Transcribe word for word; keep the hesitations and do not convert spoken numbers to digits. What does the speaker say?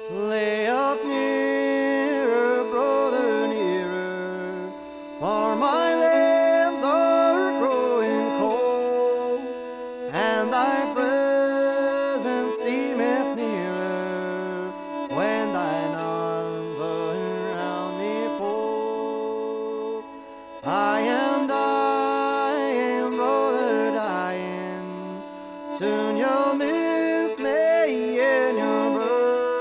Lay up nearer, brother, nearer, for my limbs are growing cold, and thy presence seemeth nearer when thine arms around me fold. I am dying, brother, dying, soon